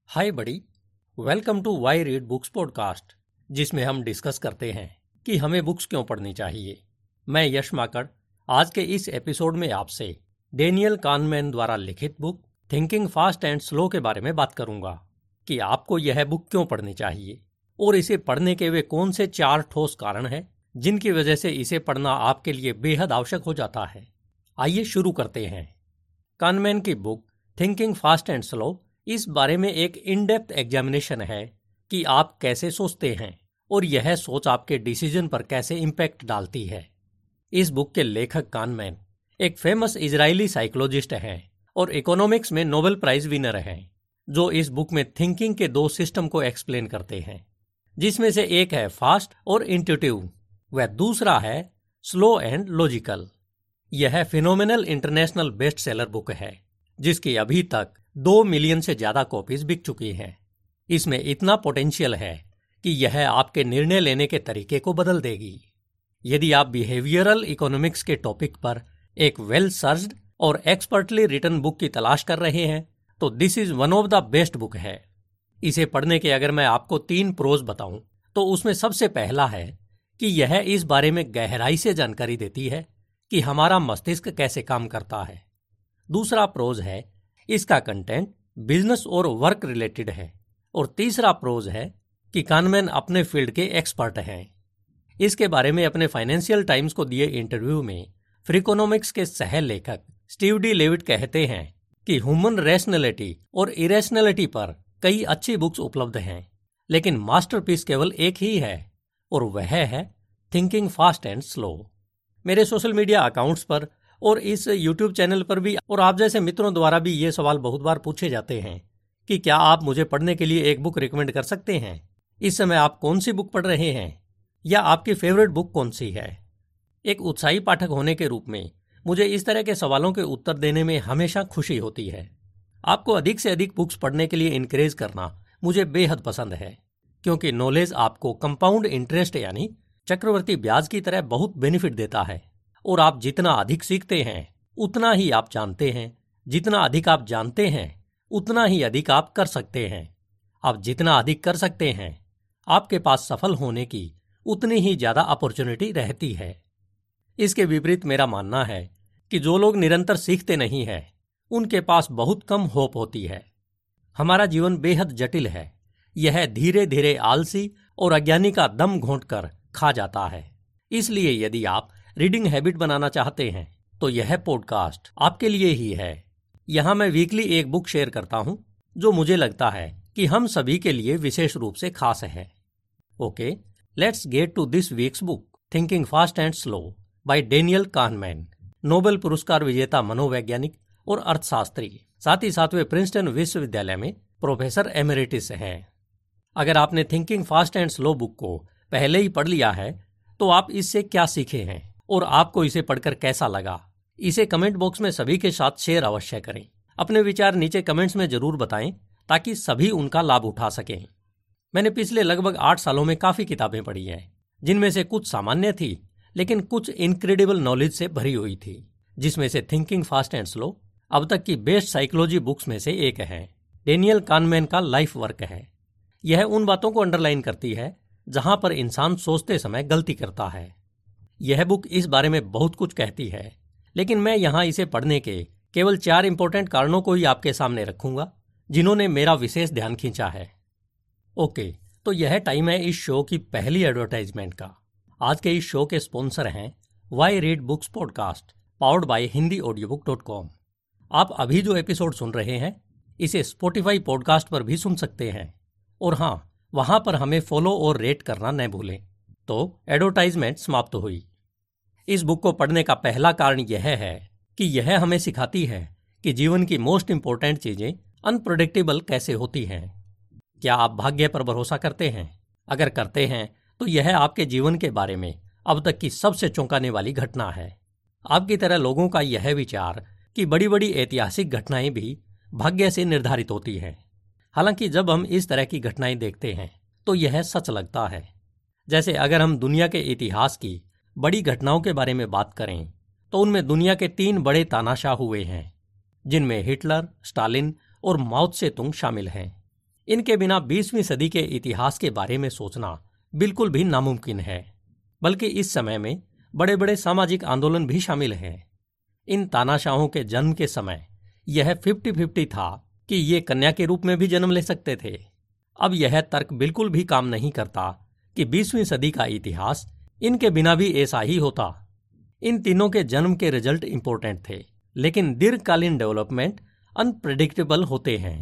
Hi buddy, welcome to why read books podcast, जिसमें हम discuss करते हैं कि हमें बुक्स क्यों पढ़नी चाहिए। मैं यश माकड़ आज के इस एपिसोड में आपसे डेनियल कानमैन द्वारा लिखित book thinking fast and slow के बारे में बात करूंगा कि आपको यह बुक क्यों पढ़नी चाहिए और इसे पढ़ने के वे कौन से 4 ठोस कारण हैं जिनकी वजह से इसे पढ़ना आपके लिए बेहद आवश्यक हो जाता है। आइए शुरू करते हैं। कानमैन की book thinking fast and slow इस बारे में एक इन डेप्थ एग्जामिनेशन है कि आप कैसे सोचते हैं और यह सोच आपके डिसीजन पर कैसे इम्पैक्ट डालती है। इस बुक के लेखक कानमैन एक फेमस इजरायली साइकोलॉजिस्ट हैं और इकोनॉमिक्स में नोबेल प्राइज विनर हैं, जो इस बुक में थिंकिंग के 2 सिस्टम को एक्सप्लेन करते हैं, जिसमें से एक है फास्ट और इंट्यूटिव व दूसरा है स्लो एंड लॉजिकल। यह phenomenal international best seller book है जिसकी अभी तक 2 मिलियन से ज्यादा कॉपीज बिक चुकी हैं। इसमें इतना पोटेंशियल है कि यह आपके निर्णय लेने के तरीके को बदल देगी। यदि आप बिहेवियरल इकोनॉमिक्स के टॉपिक पर एक वेल सर्च्ड और एक्सपर्टली रिटन बुक की तलाश कर रहे हैं तो this is one of the best book है। इसे पढ़ने के अगर मैं आपको 3 प्रोज बताऊं तो उसमें सबसे पहला है कि यह इस बारे में गहराई से जानकारी देती है कि हमारा मस्तिष्क कैसे काम करता है। दूसरा प्रोज है इसका कंटेंट बिजनेस और वर्क रिलेटेड है और तीसरा प्रोज है कि कानमैन अपने फील्ड के एक्सपर्ट हैं। इसके बारे में अपने फाइनेंशियल टाइम्स को दिए इंटरव्यू में फ्रीकोनॉमिक्स के सह लेखक स्टीव डी लेविट कहते हैं कि ह्यूमन रैशनैलिटी और इरेशनैलिटी पर कई अच्छी बुक्स उपलब्ध हैं, लेकिन मास्टरपीस केवल एक ही है और वह है थिंकिंग फास्ट एंड स्लो। मेरे सोशल मीडिया अकाउंट्स पर और इस YouTube चैनल पर भी और आप जैसे मित्रों द्वारा भी ये सवाल बहुत बार पूछे जाते हैं कि क्या आप मुझे पढ़ने के लिए एक बुक रिकमेंड कर सकते हैं। इस समय आप कौन सी बुक पढ़ रहे हैं या आपकी फेवरेट बुक कौन सी है। एक उत्साही पाठक होने के रूप में मुझे इस तरह के सवालों के उत्तर देने में हमेशा खुशी होती है। आपको अधिक से अधिक बुक्स पढ़ने के लिए इनकरेज करना मुझे बेहद पसंद है, क्योंकि नॉलेज आपको कंपाउंड इंटरेस्ट यानी चक्रवर्ती ब्याज की तरह बहुत बेनिफिट देता है और आप जितना अधिक सीखते हैं उतना ही आप जानते हैं, जितना अधिक आप जानते हैं उतना ही अधिक आप कर सकते हैं। आप जितना अधिक कर सकते हैं आपके पास सफल होने की उतनी ही ज्यादा अपॉर्चुनिटी रहती है। इसके विपरीत मेरा मानना है कि जो लोग निरंतर सीखते नहीं हैं उनके पास बहुत कम होप होती है। हमारा जीवन बेहद जटिल है, यह धीरे धीरे आलसी और अज्ञानी का दम घोंट कर खा जाता है। इसलिए यदि आप रीडिंग हैबिट बनाना चाहते हैं तो यह पॉडकास्ट आपके लिए ही है। यहां मैं वीकली एक बुक शेयर करता हूं जो मुझे लगता है कि हम सभी के लिए विशेष रूप से खास है। Okay, let's get to this week's book thinking fast and slow by Daniel Kahneman, Nobel पुरस्कार विजेता मनोवैज्ञानिक और अर्थशास्त्री, साथ ही साथ वे प्रिंसटन विश्वविद्यालय में प्रोफेसर एमेरिटिस हैं। अगर आपने thinking fast and slow book को पहले ही पढ़ लिया है तो आप इससे क्या सीखे हैं और आपको इसे पढ़कर कैसा लगा, इसे कमेंट बॉक्स में सभी के साथ शेयर अवश्य करें। अपने विचार नीचे कमेंट्स में जरूर बताएं ताकि सभी उनका लाभ उठा सकें। मैंने पिछले लगभग 8 सालों में काफी किताबें पढ़ी हैं, जिनमें से कुछ सामान्य थी लेकिन कुछ इनक्रेडिबल नॉलेज से भरी हुई थी, जिसमें से थिंकिंग फास्ट एंड स्लो अब तक की बेस्ट साइकोलॉजी बुक्स में से एक है। डेनियल कानमैन का लाइफ वर्क है। यह उन बातों को अंडरलाइन करती है जहां पर इंसान सोचते समय गलती करता है। यह बुक इस बारे में बहुत कुछ कहती है, लेकिन मैं यहां इसे पढ़ने के केवल 4 इंपॉर्टेंट कारणों को ही आपके सामने रखूंगा जिन्होंने मेरा विशेष ध्यान खींचा है। ओके, तो यह टाइम है इस शो की पहली एडवर्टाइजमेंट का। आज के इस शो के स्पॉन्सर हैं why read books podcast, powered by HindiAudiobook.com। आप अभी जो एपिसोड सुन रहे हैं इसे स्पॉटिफाई पॉडकास्ट पर भी सुन सकते हैं, और हाँ, वहां पर हमें फॉलो और रेट करना न भूलें। तो एडवर्टाइजमेंट समाप्त हुई। इस बुक को पढ़ने का पहला कारण यह है कि यह हमें सिखाती है कि जीवन की मोस्ट इंपॉर्टेंट चीजें अनप्रेडिक्टेबल कैसे होती हैं। क्या आप भाग्य पर भरोसा करते हैं? अगर करते हैं तो यह आपके जीवन के बारे में अब तक की सबसे चौंकाने वाली घटना है। आपकी तरह लोगों का यह विचार कि बड़ी बड़ी ऐतिहासिक घटनाएं भी भाग्य से निर्धारित होती हैं। हालांकि जब हम इस तरह की घटनाएं देखते हैं तो यह सच लगता है। जैसे अगर हम दुनिया के इतिहास की बड़ी घटनाओं के बारे में बात करें तो उनमें दुनिया के 3 बड़े तानाशाह हुए हैं, जिनमें हिटलर, स्टालिन और माओ त्से तुंग शामिल हैं। इनके बिना 20वीं सदी के इतिहास के बारे में सोचना बिल्कुल भी नामुमकिन है, बल्कि इस समय में बड़े बड़े सामाजिक आंदोलन भी शामिल हैं। इन तानाशाहों के जन्म के समय यह 50-50 था कि ये कन्या के रूप में भी जन्म ले सकते थे। अब यह तर्क बिल्कुल भी काम नहीं करता कि 20वीं सदी का इतिहास इनके बिना भी ऐसा ही होता। इन तीनों के जन्म के रिजल्ट इंपॉर्टेंट थे, लेकिन दीर्घकालीन डेवलपमेंट अनप्रेडिक्टेबल होते हैं।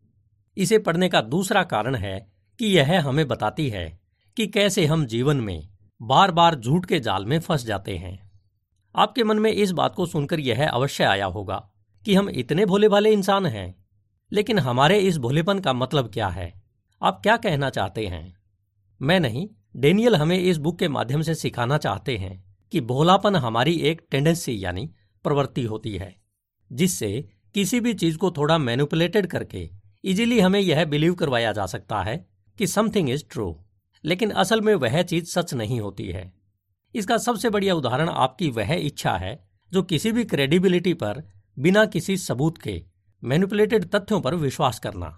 इसे पढ़ने का दूसरा कारण है कि यह हमें बताती है कि कैसे हम जीवन में बार बार झूठ के जाल में फंस जाते हैं। आपके मन में इस बात को सुनकर यह अवश्य आया होगा कि हम इतने भोले भाले इंसान हैं, लेकिन हमारे इस भोलेपन का मतलब क्या है? आप क्या कहना चाहते हैं? मैं नहीं, डेनियल हमें इस बुक के माध्यम से सिखाना चाहते हैं कि भोलापन हमारी एक टेंडेंसी यानी प्रवृत्ति होती है, जिससे किसी भी चीज को थोड़ा मैनिपुलेटेड करके इजीली हमें यह बिलीव करवाया जा सकता है कि समथिंग इज ट्रू, लेकिन असल में वह चीज सच नहीं होती है। इसका सबसे बढ़िया उदाहरण आपकी वह इच्छा है जो किसी भी क्रेडिबिलिटी पर बिना किसी सबूत के मैनिपुलेटेड तथ्यों पर विश्वास करना।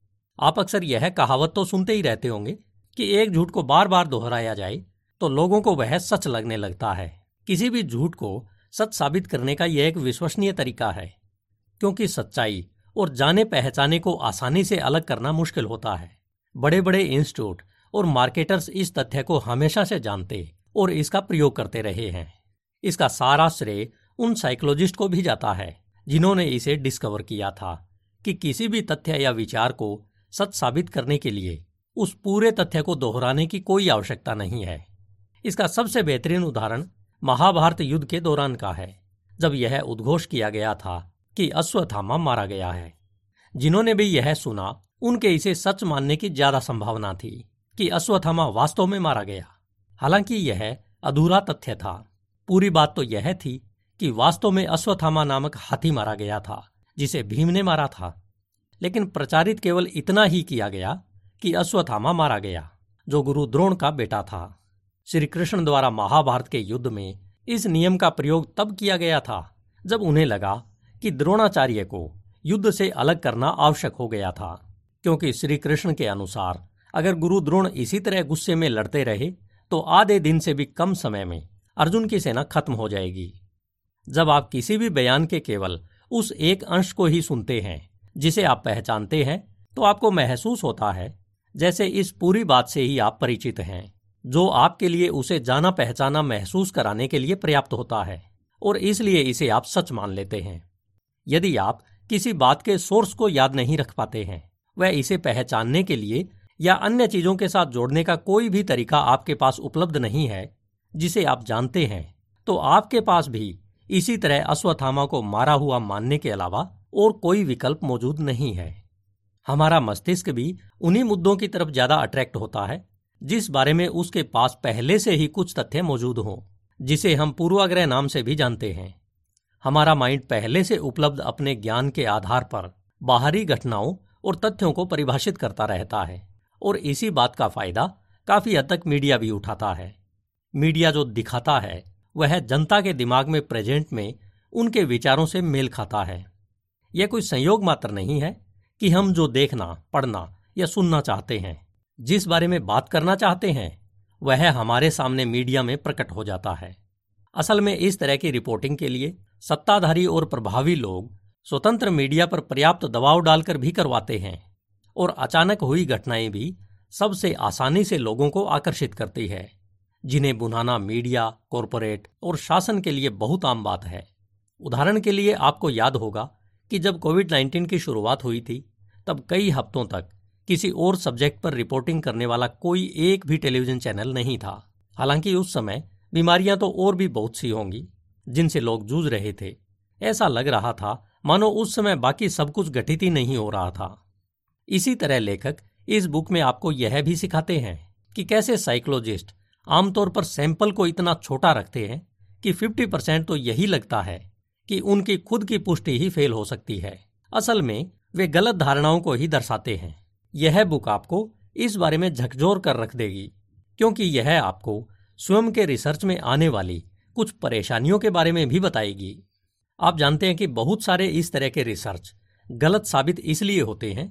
आप अक्सर यह कहावत तो सुनते ही रहते होंगे कि एक झूठ को बार बार दोहराया जाए तो लोगों को वह सच लगने लगता है। किसी भी झूठ को सच साबित करने का यह एक विश्वसनीय तरीका है, क्योंकि सच्चाई और जाने पहचाने को आसानी से अलग करना मुश्किल होता है। बड़े बड़े इंस्टीट्यूट और मार्केटर्स इस तथ्य को हमेशा से जानते और इसका प्रयोग करते रहे हैं। इसका सारा श्रेय उन साइकोलॉजिस्ट को भी जाता है जिन्होंने इसे डिस्कवर किया था कि किसी भी तथ्य या विचार को सच साबित करने के लिए उस पूरे तथ्य को दोहराने की कोई आवश्यकता नहीं है। इसका सबसे बेहतरीन उदाहरण महाभारत युद्ध के दौरान का है, जब यह उद्घोष किया गया था कि अश्वत्थामा मारा गया है। जिन्होंने भी यह सुना उनके इसे सच मानने की ज्यादा संभावना थी कि अश्वत्थामा वास्तव में मारा गया। हालांकि यह अधूरा तथ्य था। पूरी बात तो यह थी कि वास्तव में अश्वत्थामा नामक हाथी मारा गया था जिसे भीम ने मारा था, लेकिन प्रचारित केवल इतना ही किया गया कि अश्वत्थामा मारा गया, जो गुरु द्रोण का बेटा था। श्री कृष्ण द्वारा महाभारत के युद्ध में इस नियम का प्रयोग तब किया गया था जब उन्हें लगा कि द्रोणाचार्य को युद्ध से अलग करना आवश्यक हो गया था, क्योंकि श्री कृष्ण के अनुसार अगर गुरु द्रोण इसी तरह गुस्से में लड़ते रहे तो आधे दिन से भी कम समय में अर्जुन की सेना खत्म हो जाएगी। जब आप किसी भी बयान के केवल उस एक अंश को ही सुनते हैं जिसे आप पहचानते हैं, तो आपको महसूस होता है जैसे इस पूरी बात से ही आप परिचित हैं, जो आपके लिए उसे जाना पहचाना महसूस कराने के लिए पर्याप्त होता है, और इसलिए इसे आप सच मान लेते हैं। यदि आप किसी बात के सोर्स को याद नहीं रख पाते हैं, वह इसे पहचानने के लिए या अन्य चीजों के साथ जोड़ने का कोई भी तरीका आपके पास उपलब्ध नहीं है जिसे आप जानते हैं, तो आपके पास भी इसी तरह अश्वत्थामा को मारा हुआ मानने के अलावा और कोई विकल्प मौजूद नहीं है। हमारा मस्तिष्क भी उन्हीं मुद्दों की तरफ ज्यादा अट्रैक्ट होता है जिस बारे में उसके पास पहले से ही कुछ तथ्य मौजूद हों, जिसे हम पूर्वाग्रह नाम से भी जानते हैं। हमारा माइंड पहले से उपलब्ध अपने ज्ञान के आधार पर बाहरी घटनाओं और तथ्यों को परिभाषित करता रहता है, और इसी बात का फायदा काफी हद तक मीडिया भी उठाता है। मीडिया जो दिखाता है वह जनता के दिमाग में प्रेजेंट में उनके विचारों से मेल खाता है। यह कोई संयोग मात्र नहीं है कि हम जो देखना, पढ़ना या सुनना चाहते हैं, जिस बारे में बात करना चाहते हैं, वह हमारे सामने मीडिया में प्रकट हो जाता है। असल में इस तरह की रिपोर्टिंग के लिए सत्ताधारी और प्रभावी लोग स्वतंत्र मीडिया पर पर्याप्त दबाव डालकर भी करवाते हैं, और अचानक हुई घटनाएं भी सबसे आसानी से लोगों को आकर्षित करती है, जिन्हें बुनाना मीडिया, कॉरपोरेट और शासन के लिए बहुत आम बात है। उदाहरण के लिए आपको याद होगा कि जब कोविड-19 की शुरुआत हुई थी, तब कई हफ्तों तक किसी और सब्जेक्ट पर रिपोर्टिंग करने वाला कोई एक भी टेलीविजन चैनल नहीं था। हालांकि उस समय बीमारियां तो और भी बहुत सी होंगी जिनसे लोग जूझ रहे थे। ऐसा लग रहा था मानो उस समय बाकी सब कुछ घटित ही नहीं हो रहा था। इसी तरह लेखक इस बुक में आपको यह भी सिखाते हैं कि कैसे साइकोलॉजिस्ट आमतौर पर सैंपल को इतना छोटा रखते हैं कि 50% तो यही लगता है कि उनकी खुद की पुष्टि ही फेल हो सकती है। असल में वे गलत धारणाओं को ही दर्शाते हैं। यह बुक आपको इस बारे में झकझोर कर रख देगी, क्योंकि यह आपको स्वयं के रिसर्च में आने वाली कुछ परेशानियों के बारे में भी बताएगी। आप जानते हैं कि बहुत सारे इस तरह के रिसर्च गलत साबित इसलिए होते हैं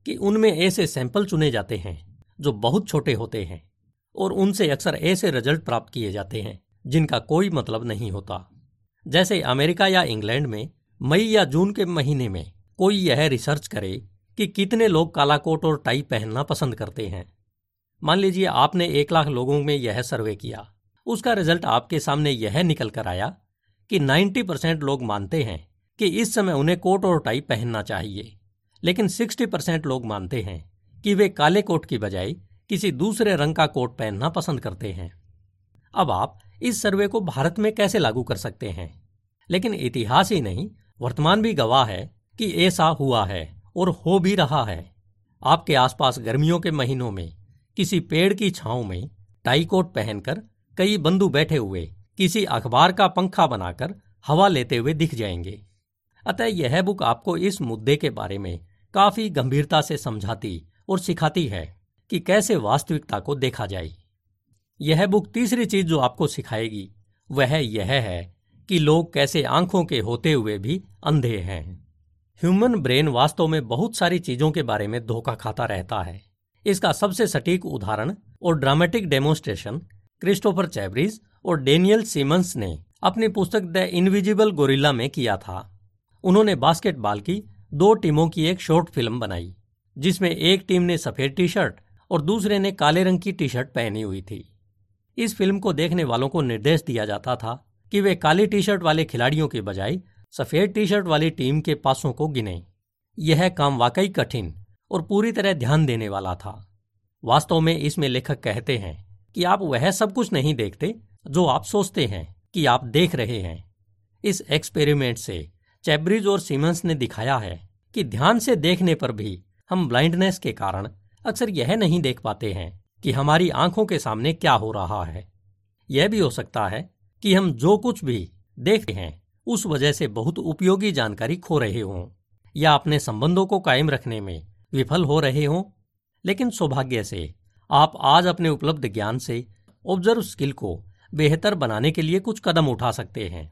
कि उनमें ऐसे सैंपल चुने जाते हैं जो बहुत छोटे होते हैं और उनसे अक्सर ऐसे रिजल्ट प्राप्त किए जाते हैं जिनका कोई मतलब नहीं होता। जैसे अमेरिका या इंग्लैंड में मई या जून के महीने में कोई यह रिसर्च करे कि कितने लोग काला कोट और टाई पहनना पसंद करते हैं। मान लीजिए आपने 1 लाख लोगों में यह सर्वे किया। उसका रिजल्ट आपके सामने यह निकल कर आया कि 90% लोग मानते हैं कि इस समय उन्हें कोट और टाई पहनना चाहिए, लेकिन 60% लोग मानते हैं कि वे काले कोट की बजाय किसी दूसरे रंग का कोट पहनना पसंद करते हैं। अब आप इस सर्वे को भारत में कैसे लागू कर सकते हैं? लेकिन इतिहास ही नहीं, वर्तमान भी गवाह है कि ऐसा हुआ है और हो भी रहा है। आपके आसपास गर्मियों के महीनों में किसी पेड़ की छांव में टाई कोट पहनकर कई बंधु बैठे हुए किसी अखबार का पंखा बनाकर हवा लेते हुए दिख जाएंगे। अतः यह बुक आपको इस मुद्दे के बारे में काफी गंभीरता से समझाती और सिखाती है कि कैसे वास्तविकता को देखा जाए। यह बुक तीसरी चीज जो आपको सिखाएगी वह यह है कि लोग कैसे आंखों के होते हुए भी अंधे हैं। ह्यूमन ब्रेन वास्तव में बहुत सारी चीजों के बारे में धोखा खाता रहता है। इसका सबसे सटीक उदाहरण और ड्रामेटिक डेमोन्स्ट्रेशन क्रिस्टोफर चैबरीज और डेनियल सीमंस ने अपनी पुस्तक द इनविजिबल गोरिल्ला में किया था। उन्होंने बास्केटबॉल की 2 टीमों की एक शॉर्ट फिल्म बनाई जिसमें एक टीम ने सफेद टी शर्ट और दूसरे ने काले रंग की टी शर्ट पहनी हुई थी। इस फिल्म को देखने वालों को निर्देश दिया जाता था कि वे काली टी शर्ट वाले खिलाड़ियों के बजाय सफेद टी शर्ट वाली टीम के पासों को गिने। यह काम वाकई कठिन और पूरी तरह ध्यान देने वाला था। वास्तव में इसमें लेखक कहते हैं कि आप वह सब कुछ नहीं देखते जो आप सोचते हैं कि आप देख रहे हैं। इस एक्सपेरिमेंट से चैबरीज और सीमंस ने दिखाया है कि ध्यान से देखने पर भी हम ब्लाइंडनेस के कारण अक्सर यह नहीं देख पाते हैं कि हमारी आंखों के सामने क्या हो रहा है। यह भी हो सकता है कि हम जो कुछ भी देखते हैं उस वजह से बहुत उपयोगी जानकारी खो रहे हों या अपने संबंधों को कायम रखने में विफल हो रहे हों। लेकिन सौभाग्य से आप आज अपने उपलब्ध ज्ञान से ऑब्जर्व स्किल को बेहतर बनाने के लिए कुछ कदम उठा सकते हैं।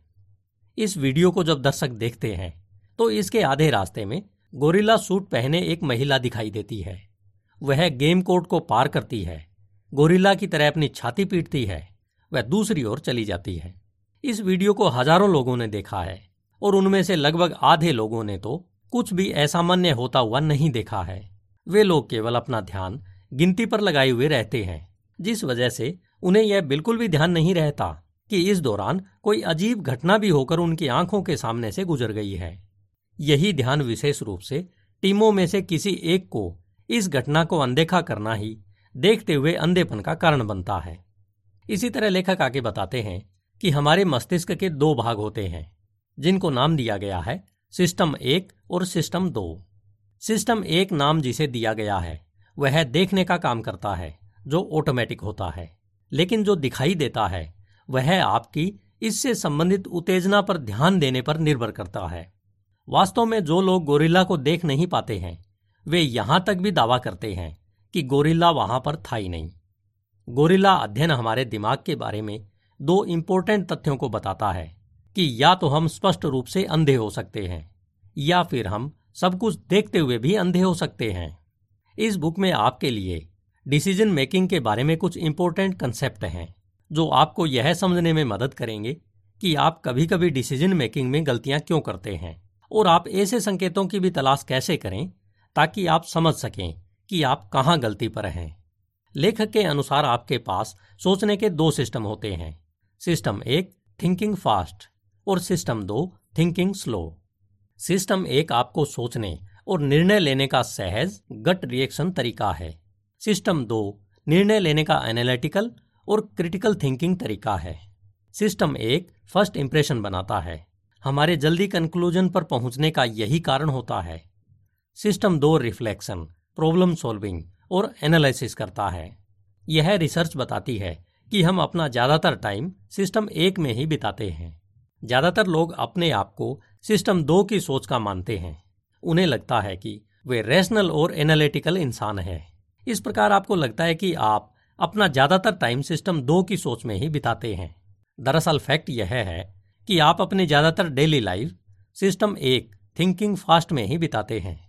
इस वीडियो को जब दर्शक देखते हैं तो इसके आधे रास्ते में गोरिल्ला सूट पहने एक महिला दिखाई देती है। वह गेम कोर्ट को पार करती है, गोरिल्ला की तरह अपनी छाती पीटती है, वह दूसरी ओर चली जाती है। इस वीडियो को हजारों लोगों ने देखा है और उनमें से लगभग आधे लोगों ने तो कुछ भी असामान्य होता हुआ नहीं देखा है। वे लोग केवल अपना ध्यान गिनती पर लगाए हुए रहते हैं, जिस वजह से उन्हें यह बिल्कुल भी ध्यान नहीं रहता कि इस दौरान कोई अजीब घटना भी होकर उनकी आंखों के सामने से गुजर गई है। यही ध्यान विशेष रूप से टीमों में से किसी एक को इस घटना को अनदेखा करना ही देखते हुए अंधेपन का कारण बनता है। इसी तरह लेखक आगे बताते हैं कि हमारे मस्तिष्क के 2 भाग होते हैं जिनको नाम दिया गया है सिस्टम 1 और सिस्टम 2। सिस्टम 1 नाम जिसे दिया गया है वह देखने का काम करता है जो ऑटोमेटिक होता है, लेकिन जो दिखाई देता है वह आपकी इससे संबंधित उत्तेजना पर ध्यान देने पर निर्भर करता है। वास्तव में जो लोग गोरिल्ला को देख नहीं पाते हैं वे यहां तक भी दावा करते हैं कि गोरिल्ला वहां पर था ही नहीं। गोरिल्ला अध्ययन हमारे दिमाग के बारे में 2 इंपॉर्टेंट तथ्यों को बताता है कि या तो हम स्पष्ट रूप से अंधे हो सकते हैं या फिर हम सब कुछ देखते हुए भी अंधे हो सकते हैं। इस बुक में आपके लिए डिसीजन मेकिंग के बारे में कुछ इंपॉर्टेंट कंसेप्ट हैं जो आपको यह समझने में मदद करेंगे कि आप कभी कभी डिसीजन मेकिंग में गलतियां क्यों करते हैं और आप ऐसे संकेतों की भी तलाश कैसे करें ताकि आप समझ सकें कि आप कहां गलती पर हैं। लेखक के अनुसार आपके पास सोचने के 2 सिस्टम होते हैं। सिस्टम 1 थिंकिंग फास्ट और सिस्टम 2 थिंकिंग स्लो। सिस्टम 1 आपको सोचने और निर्णय लेने का सहज गट रिएक्शन तरीका है। सिस्टम 2 निर्णय लेने का एनालिटिकल और क्रिटिकल थिंकिंग तरीका है। सिस्टम 1 फर्स्ट इंप्रेशन बनाता है, हमारे जल्दी कंक्लूजन पर पहुंचने का यही कारण होता है। सिस्टम 2 रिफ्लेक्शन, प्रॉब्लम सॉल्विंग और एनालिसिस करता है। यह रिसर्च बताती है कि हम अपना ज्यादातर टाइम सिस्टम 1 में ही बिताते हैं। ज्यादातर लोग अपने आप को सिस्टम 2 की सोच का मानते हैं। उन्हें लगता है कि वे रैशनल और एनालिटिकल इंसान हैं। इस प्रकार आपको लगता है कि आप अपना ज्यादातर टाइम सिस्टम 2 की सोच में ही बिताते हैं। दरअसल फैक्ट यह है कि आप अपनी ज्यादातर daily life system 1 thinking fast में ही बिताते हैं।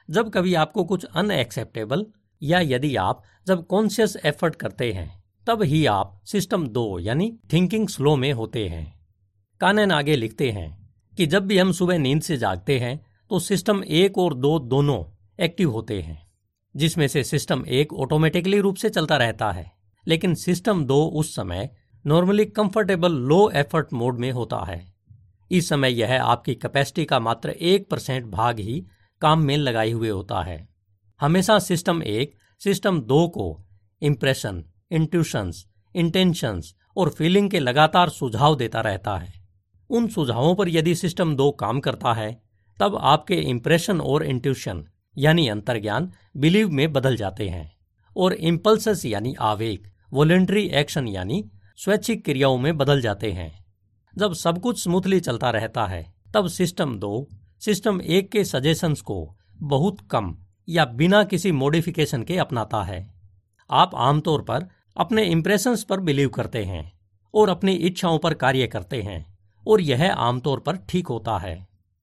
जब कभी आपको कुछ अनएक्सेप्टेबल या यदि आप जब कॉन्शियस एफर्ट करते हैं तब ही आप सिस्टम 2 यानी थिंकिंग स्लो में होते हैं। कानन आगे लिखते हैं कि जब भी हम सुबह नींद से जागते हैं तो सिस्टम 1 और 2 दोनों एक्टिव होते हैं, जिसमें से सिस्टम 1 ऑटोमेटिकली रूप से चलता रहता है, लेकिन सिस्टम 2 उस समय normally comfortable low effort mode में होता है। इस समय यह आपकी कैपेसिटी का मात्र 1% भाग ही काम में लगाए हुए होता है। हमेशा सिस्टम 1 सिस्टम 2 को इंप्रेशन, इंट्यूशंस, इंटेंशंस और फीलिंग के लगातार सुझाव देता रहता है। उन सुझावों पर यदि सिस्टम 2 काम करता है तब आपके इंप्रेशन और इंट्यूशन यानी अंतर्ज्ञान बिलीव में बदल जाते हैं और इम्पल्सेस यानी आवेग वॉलंटरी एक्शन यानी स्वैच्छिक क्रियाओं में बदल जाते हैं। जब सब कुछ स्मूथली चलता रहता है तब सिस्टम 2 सिस्टम 1 के सजेशंस को बहुत कम या बिना किसी मॉडिफिकेशन के अपनाता है। आप आमतौर पर अपने इंप्रेशंस पर बिलीव करते हैं और अपनी इच्छाओं पर कार्य करते हैं और यह आमतौर पर ठीक होता है।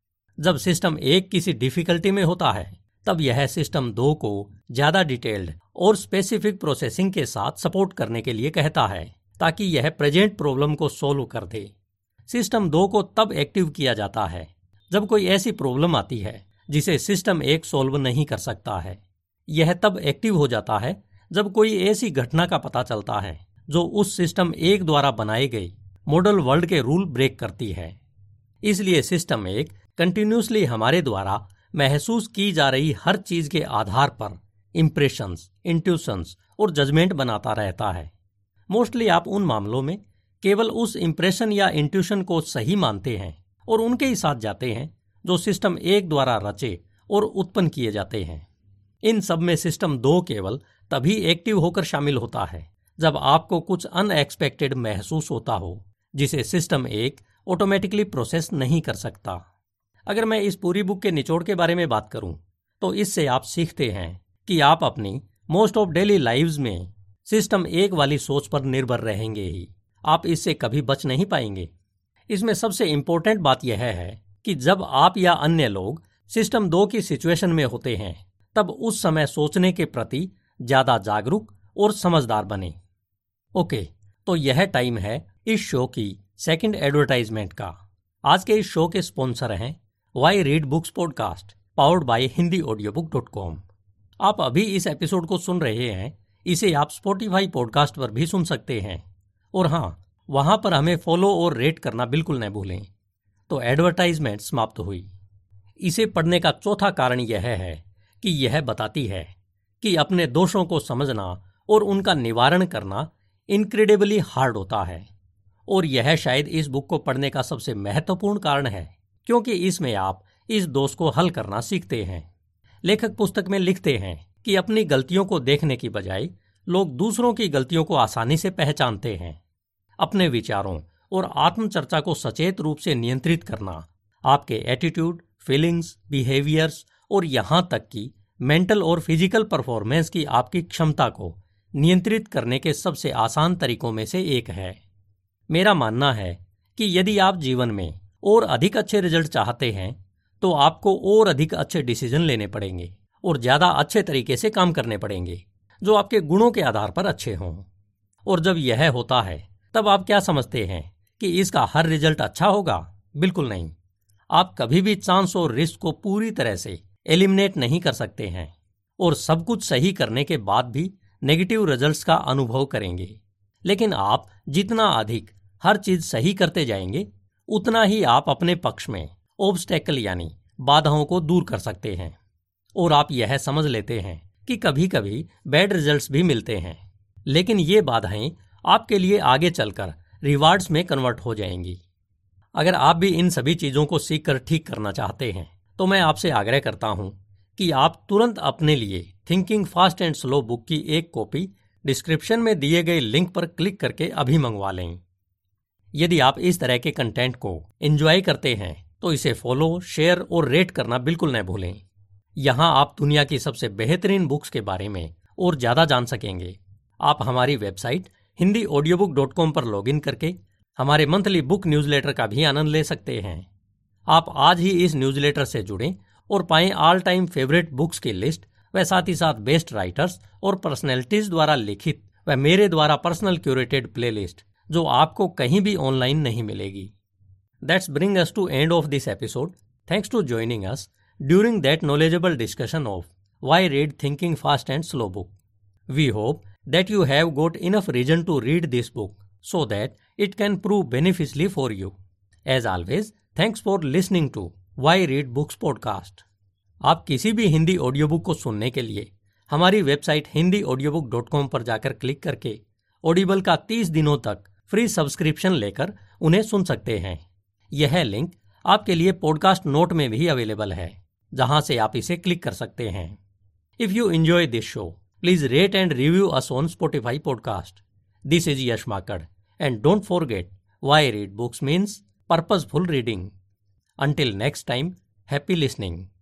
जब सिस्टम 1 किसी डिफिकल्टी में होता है तब यह सिस्टम 2 को ज्यादा डिटेल्ड और स्पेसिफिक प्रोसेसिंग के साथ सपोर्ट करने के लिए कहता है ताकि यह प्रेजेंट प्रॉब्लम को सोल्व कर दे। सिस्टम 2 को तब एक्टिव किया जाता है जब कोई ऐसी प्रॉब्लम आती है जिसे सिस्टम 1 सोल्व नहीं कर सकता है। यह तब एक्टिव हो जाता है जब कोई ऐसी घटना का पता चलता है जो उस सिस्टम 1 द्वारा बनाए गए मॉडल वर्ल्ड के रूल ब्रेक करती है। इसलिए सिस्टम 1 कंटिन्यूसली हमारे द्वारा महसूस की जा रही हर चीज के आधार पर इंप्रेशंस, इंट्यूशंस और जजमेंट बनाता रहता है। मोस्टली आप उन मामलों में केवल उस इंप्रेशन या इंट्यूशन को सही मानते हैं और उनके ही साथ जाते हैं जो सिस्टम 1 द्वारा रचे और उत्पन्न किए जाते हैं। इन सब में सिस्टम 2 केवल तभी एक्टिव होकर शामिल होता है जब आपको कुछ अनएक्सपेक्टेड महसूस होता हो जिसे सिस्टम 1 ऑटोमेटिकली प्रोसेस नहीं कर सकता। अगर मैं इस पूरी बुक के निचोड़ के बारे में बात करूं तो इससे आप सीखते हैं कि आप अपनी मोस्ट ऑफ डेली लाइव्स में सिस्टम 1 वाली सोच पर निर्भर रहेंगे ही, आप इससे कभी बच नहीं पाएंगे। इसमें सबसे इंपॉर्टेंट बात यह है कि जब आप या अन्य लोग सिस्टम 2 की सिचुएशन में होते हैं तब उस समय सोचने के प्रति ज्यादा जागरूक और समझदार बने। ओके, तो यह टाइम है इस शो की सेकंड एडवर्टाइजमेंट का। आज के इस शो के स्पॉन्सर हैं why read books podcast powered by HindiAudiobook.com। आप अभी इस एपिसोड को सुन रहे हैं, इसे आप स्पॉटिफाई पॉडकास्ट पर भी सुन सकते हैं और हाँ, वहां पर हमें फॉलो और रेट करना बिल्कुल न भूलें। तो एडवर्टाइजमेंट समाप्त हुई। इसे पढ़ने का चौथा कारण यह है कि यह बताती है कि अपने दोषों को समझना और उनका निवारण करना इनक्रेडिबली हार्ड होता है और यह शायद इस बुक को पढ़ने का सबसे महत्वपूर्ण कारण है क्योंकि इसमें आप इस दोष को हल करना सीखते हैं। लेखक पुस्तक में लिखते हैं कि अपनी गलतियों को देखने की बजाय लोग दूसरों की गलतियों को आसानी से पहचानते हैं। अपने विचारों और आत्मचर्चा को सचेत रूप से नियंत्रित करना आपके एटीट्यूड, फीलिंग्स, बिहेवियर्स और यहां तक कि मेंटल और फिजिकल परफॉर्मेंस की आपकी क्षमता को नियंत्रित करने के सबसे आसान तरीकों में से एक है। मेरा मानना है कि यदि आप जीवन में और अधिक अच्छे रिजल्ट चाहते हैं तो आपको और अधिक अच्छे डिसीजन लेने पड़ेंगे और ज्यादा अच्छे तरीके से काम करने पड़ेंगे जो आपके गुणों के आधार पर अच्छे हों। और जब यह होता है तब आप क्या समझते हैं कि इसका हर रिजल्ट अच्छा होगा? बिल्कुल नहीं। आप कभी भी चांस और रिस्क को पूरी तरह से एलिमिनेट नहीं कर सकते हैं और सब कुछ सही करने के बाद भी नेगेटिव रिजल्ट्स का अनुभव करेंगे। लेकिन आप जितना अधिक हर चीज सही करते जाएंगे उतना ही आप अपने पक्ष में ऑब्स्टेकल यानी बाधाओं को दूर कर सकते हैं और आप यह समझ लेते हैं कि कभी कभी बैड रिजल्ट्स भी मिलते हैं, लेकिन ये बाधाएं आपके लिए आगे चलकर रिवार्ड्स में कन्वर्ट हो जाएंगी। अगर आप भी इन सभी चीजों को सीखकर ठीक करना चाहते हैं तो मैं आपसे आग्रह करता हूं कि आप तुरंत अपने लिए thinking fast and slow book की एक कॉपी डिस्क्रिप्शन में दिए गए लिंक पर क्लिक करके अभी मंगवा लें। यदि आप इस तरह के कंटेंट को एंजॉय करते हैं तो इसे फॉलो, शेयर और रेट करना बिल्कुल न भूलें। यहाँ आप दुनिया की सबसे बेहतरीन बुक्स के बारे में और ज्यादा जान सकेंगे। आप हमारी वेबसाइट HindiAudiobook.com पर लॉगिन करके हमारे मंथली बुक न्यूज़लेटर का भी आनंद ले सकते हैं। आप आज ही इस न्यूज़लेटर से जुड़ें और पाएं ऑल टाइम फेवरेट बुक्स की लिस्ट व साथ ही साथ बेस्ट राइटर्स और पर्सनैलिटीज द्वारा लिखित व मेरे द्वारा पर्सनल क्यूरेटेड प्लेलिस्ट जो आपको कहीं भी ऑनलाइन नहीं मिलेगी। That's bring us to end of this episode. Thanks to joining us during that knowledgeable discussion of why read Thinking Fast and Slow book. We hope that you have got enough reason to read this book so that it can prove beneficially for you. As always, thanks for listening to Why Read Books podcast. आप किसी भी Hindi audio book को सुनने के लिए हमारी website hindioaudiobook.com पर जाकर क्लिक करके ऑडिबल का 30 दिनों तक फ्री सब्सक्रिप्शन लेकर उन्हें सुन सकते हैं। यह लिंक आपके लिए पॉडकास्ट नोट में भी अवेलेबल है, जहां से आप इसे क्लिक कर सकते हैं। If you enjoy this show, please rate and review us on Spotify podcast. This is Yash Makad and don't forget why read books means purposeful reading. Until next time, happy listening.